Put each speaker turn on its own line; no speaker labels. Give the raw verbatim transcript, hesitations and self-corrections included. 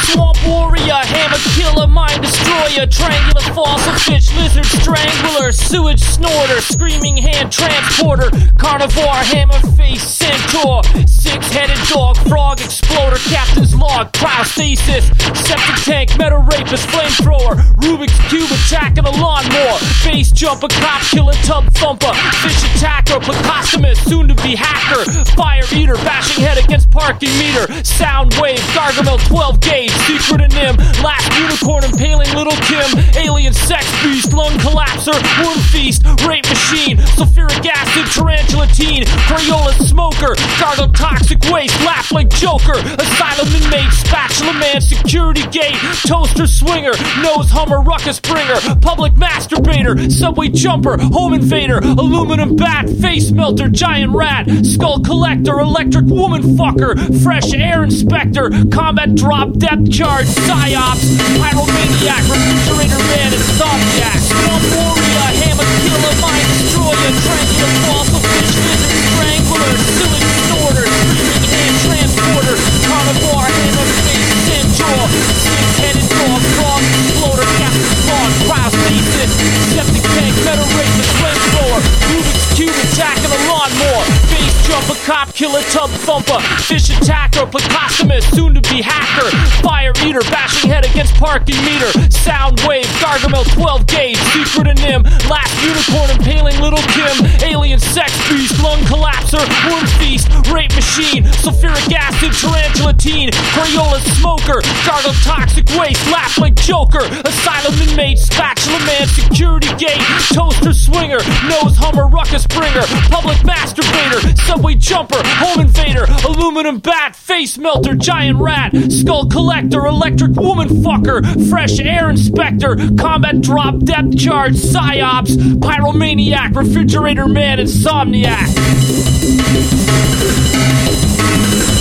Swamp warrior, hammer killer, mind destroyer, triangular fossil fish, lizard strangler, sewage snorter, screaming hand transporter, carnivore, hammer face centaur, six-headed dog, frog exploder, captain's log, cryostasis, septic tank, meta rapist, flamethrower, Rubik's cube attacking a lawnmower, base jumper, cop killer, tub thumper, fish attacker, placostomus, soon to be hacker, fire eater, bashing head against parking meter, sound wave, Gargamel twelve gauge, secret in him, last unicorn impaling little Kim, alien sex beast, lung collapser, worm feast, rape machine, sulfuric acid, tarantula teen, Crayola smoker, gargle toxic waste, laugh like Joker, asylum inmate, spatula man, security gate, toaster swinger, nose hummer, ruckus bringer, public masturbator, subway jumper, home invader, aluminum bat, face melter, giant rat, skull collector, electric woman fucker, fresh air inspector, combat drop, depth charge, psyops, pyromaniac, refrigerator man, insomniac, swamp warrior, hammer killer, mind destroyer, triangular fossil fish, lizard strangler, sewage snorter, screaming hand transporter, carnivore, hammer face centaur, six-headed dog, frog exploder, captain's log, cryostasis, septic tank, meta rapist, flamethrower, Rubik's cube attacking a lawnmower, base jumper, cop killer, tub thumper, fish attacker, placostomus, soon to be hacker, fire eater, bashing head against parking meter, sound wave, Gargamel twelve gauge, secret in him, last unicorn impaling little Kim, alien sex beast, lung collapser, worm feast, rape machine, sulfuric acid, tarantula teen, Crayola smoker, gargle toxic waste, laugh like Joker, asylum inmate, spatula man, security gate, toaster swinger, nose hummer, ruckus bringer, public masturbator, subway jumper, home invader, aluminum bat, face melter, giant rat, skull collector, electric woman fucker, fresh air inspector, combat drop, depth charge, psyops, pyromaniac, refrigerator man, insomniac.